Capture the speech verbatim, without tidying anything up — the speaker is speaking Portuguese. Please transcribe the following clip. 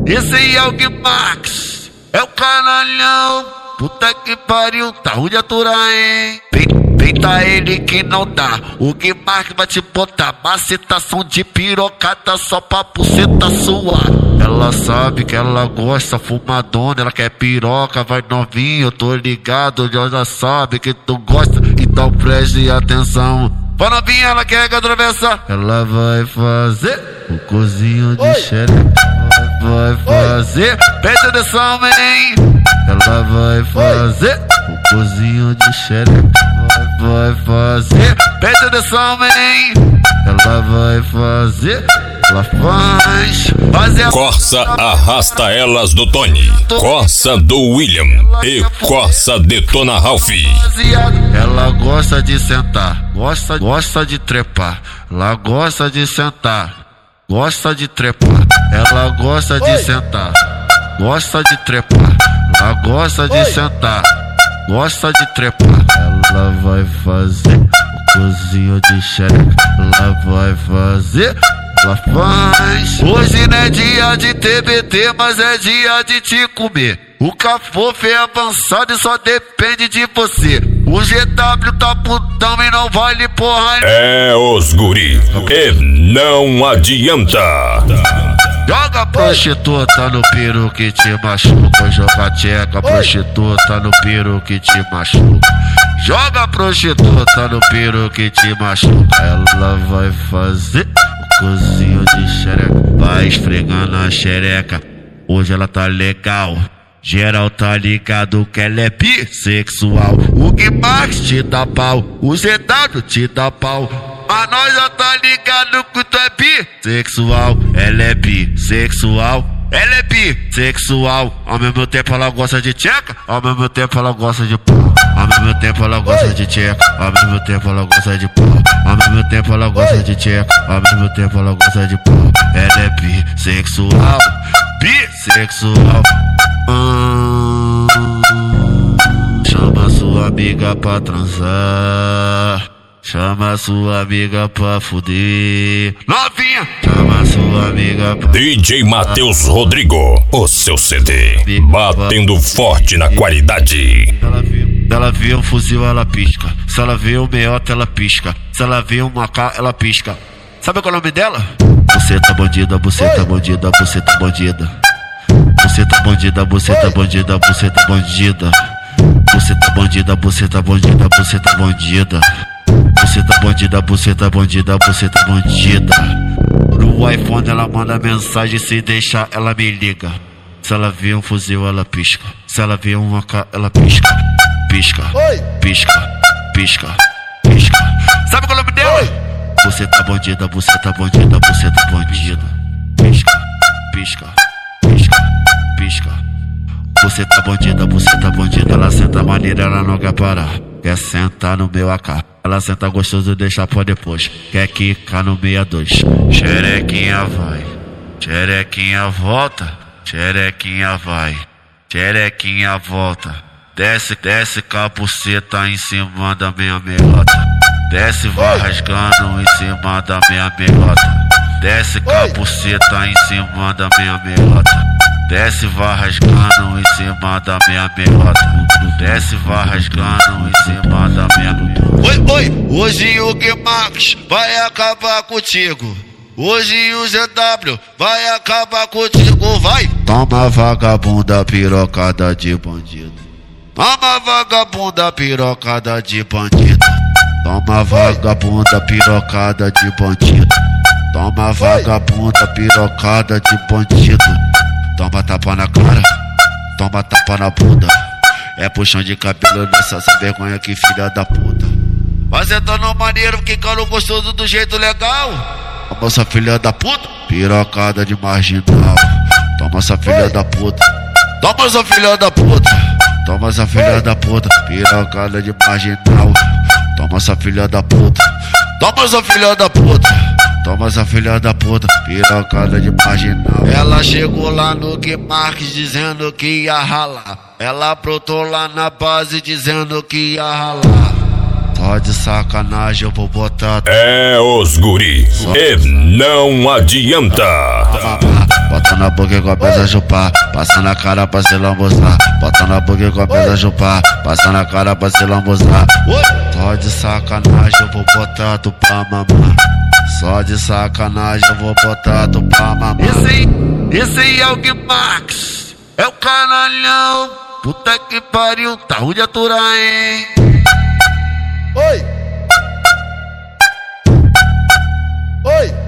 Esse aí é o Gui Max, é o canalhão. Puta que pariu, tá ruim de aturar, hein? Peita ele que não dá, o Gui Max vai te botar macetação de pirocada só pra buceta suar. Ela sabe que ela gosta fumadona, ela quer piroca, vai novinho, eu tô ligado, já sabe que tu gosta, então preste atenção. Vai novinha, ela quer que atravessa, ela vai fazer o cozinho de xereca, vai fazer, preste atenção, hein? Ela vai fazer o cozinho de xereca, vai fazer, preste atenção, hein? Ela vai fazer, ela faz, fazer. Corsa arrasta elas do Tony, Corsa do William e Corsa detona Ralph. Ela gosta de sentar, gosta, gosta de trepar, ela gosta de sentar, gosta de trepar, ela gosta de sentar, gosta de trepar, ela gosta de sentar, gosta de trepar. Ela vai fazer o cozinho de xereca, ela vai fazer, ela faz. Hoje não é dia de T B T, mas é dia de te comer. O cafofo é avançado e só depende de você. O G W tá putão e não vale porra. É os guri, e não adianta. Joga prostituta no piru que te machuca, joga tcheca prostituta no piru que te machuca. Joga prostituta no piru que te machuca. Ela vai fazer o cozinho de xereca, vai esfregando a xereca. Hoje ela tá legal, geral tá ligado que ela é bissexual. O Gui Max te dá pau, o Z W te dá pau, mas nós já tá ligado que tu é bissexual. Ela é bissexual, ela é bissexual. Ao mesmo tempo ela gosta de tcheca, ao mesmo tempo ela gosta de pau, ao mesmo tempo ela gosta de tcheca, ao mesmo tempo ela gosta de pau, ao mesmo tempo ela gosta de tcheca, ao mesmo tempo ela gosta de pau. Ela é bissexual, bissexual. Hum, chama sua amiga pra transar, chama sua amiga pra fuder. Novinha, chama sua amiga pra... D J Matheus Rodrigo, o seu C D, batendo forte na qualidade. Ela vê, ela vê um fuzil, ela pisca. Se ela vê um meiota, ela pisca. Se ela vê um macá, ela pisca. Sabe qual é o nome dela? Buceta bandida, buceta bandida, buceta bandida. Buceta bandida, buceta bandida, buceta bandida. Buceta bandida, buceta bandida, buceta bandida. Buceta bandida, buceta bandida, buceta bandida. No iPhone ela manda mensagem, se deixar ela me liga. Se ela vê um fuzil ela pisca, se ela vê um A K ela pisca. Pisca, pisca, pisca, pisca. Sabe qual é o nome dela? Buceta bandida, buceta bandida, buceta bandida. Pisca, pisca, pisca, pisca. Buceta bandida, buceta bandida. Ela senta maneira, ela não quer parar. Quer sentar no meu A K. Ela senta gostoso, deixa pra depois. Quer quicar no sessenta e dois. Xerequinha vai, xerequinha volta, xerequinha vai, xerequinha volta. Desce, desce com a buceta em cima da minha meiota. Desce, vai rasgando em cima da minha meiota. Desce com a buceta em cima da minha meiota. Desce, vai rasgando em cima da minha meiota. Desce, vai rasgando em cima da minha meiota. Oi, oi, hoje o Gui Max vai acabar contigo. Hoje o Z W vai acabar contigo, vai. Toma vagabunda pirocada de bandido. Toma vagabunda pirocada de bandido. Toma vagabunda pirocada de bandido. Toma vagabunda pirocada de bandido. Toma tapa na cara, toma tapa na bunda. É puxão de cabelo nessa sem vergonha, que filha da puta. Mas é tão maneiro, que calo gostoso do jeito legal. Toma essa filha da puta, pirocada de marginal. Toma essa filha da puta, toma essa filha da puta. Toma essa filha da puta, pirocada de marginal. Toma essa filha da puta, toma essa filha da puta. Toma essa filha da puta, pirocada de marginal. Ela chegou lá no Gui Max dizendo que ia ralar. Ela brotou lá na base dizendo que ia ralar. Só de sacanagem eu vou botar. É os guri, e não adianta. bota na boca e começa a chupar, passa na cara pra se lambuzar, bota na boca e começa a chupar, passa na cara pra se lambuzar. Só de sacanagem eu vou botar tu pra mamar, só de sacanagem eu vou botar tu pra mamar. Esse aí, esse aí é o Guimax, é o canalhão, puta que pariu, tá ruim de aturar, hein? Oi! Oi!